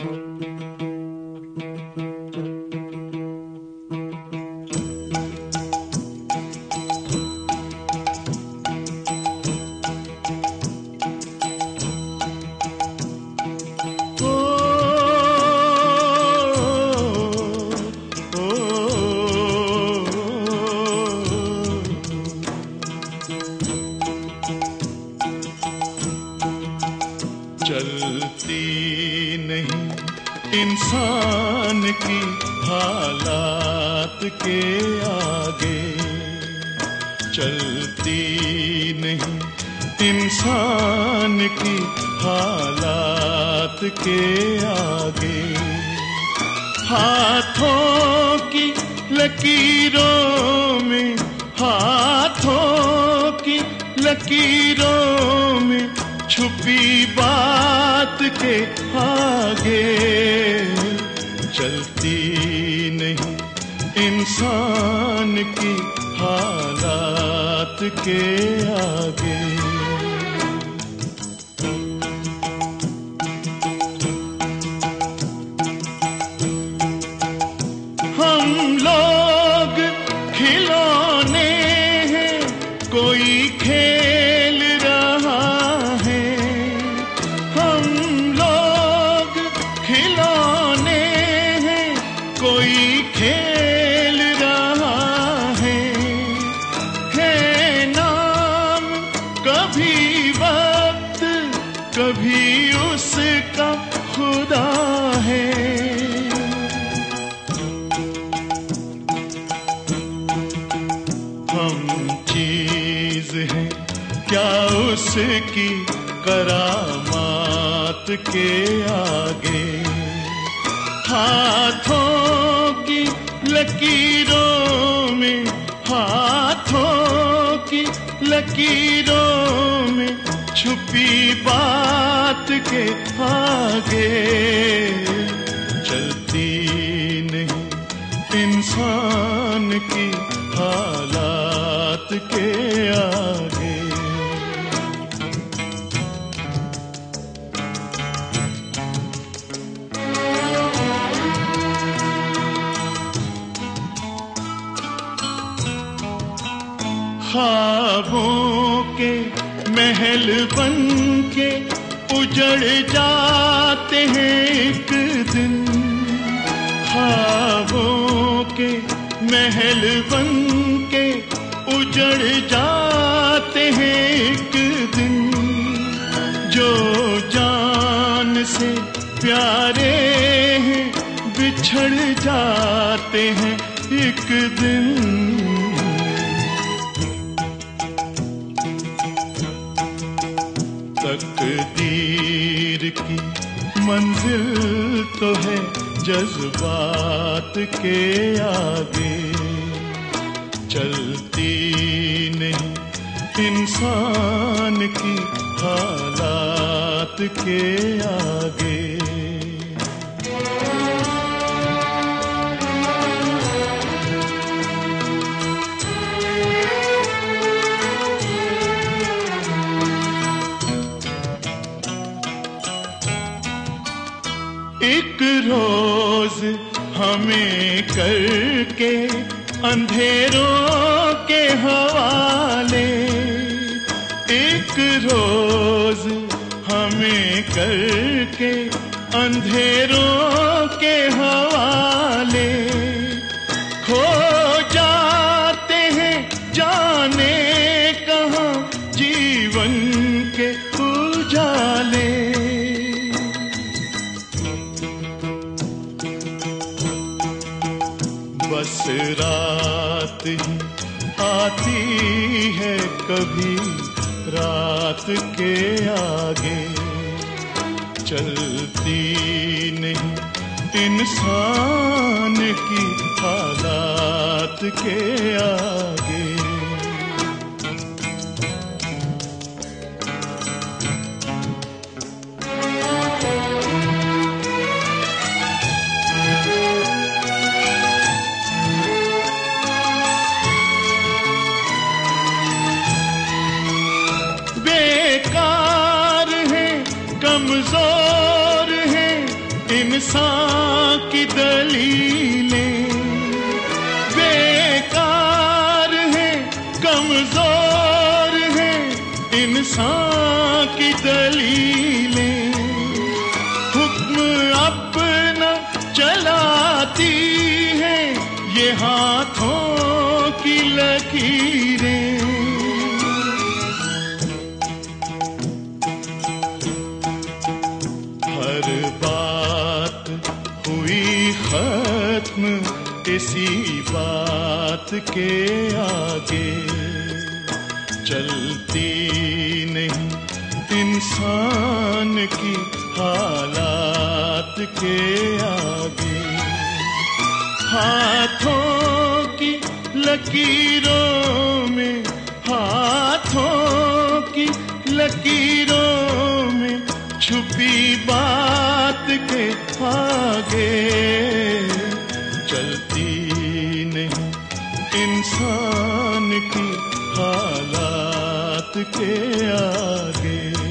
चलती नहीं इंसान की हालात के आगे, चलती नहीं इंसान की हालात के आगे। हाथों की लकीरों में, हाथों की लकीरों में छुपी बात के आगे, चलती नहीं इंसान की हालात के आगे। हम लोग खिलौने हैं, कोई खेल रहा है। हम लोग खिलौने हैं, कोई खेल रहा है। नाम कभी वक्त, कभी उसका खुदा है। हम चीज हैं क्या उसकी करामात के आगे। हाथों की लकीरों में, हाथों की लकीरों में छुपी बात के आगे, चलती नहीं इंसान की हालात के आगे। ख्वाबों के महल बन के उजड़ जाते हैं एक दिन। ख्वाबों के महल बन के उजड़ जाते हैं एक दिन। जो जान से प्यारे हैं बिछड़ जाते हैं एक दिन। तकदीर की मंजिल तो है जज्बात के आगे, चलती नहीं इंसान की हालात के आगे। एक रोज हमें करके अंधेरों के हवाले, एक रोज हमें करके अंधेरों के हवाले। खो जाते हैं जाने कहाँ जीवन के उजाले। बस रात ही आती है कभी रात के आगे, चलती नहीं इंसान की हालात के आगे। बेकार है, कमजोर है इंसान की दलीलें बेकार हैं, कमजोर हैं इंसान की दलीलें। हुक्म अपना चलाती हैं ये हाथों की लकीरें। हर बात हुई खत्म इसी बात के आगे, चलती नहीं इंसान की हालात के आगे। हाथों की लकीरों में, हाथों की लकीरों में छुपी बात के आगे, चलती नहीं इंसान की हालात के आगे।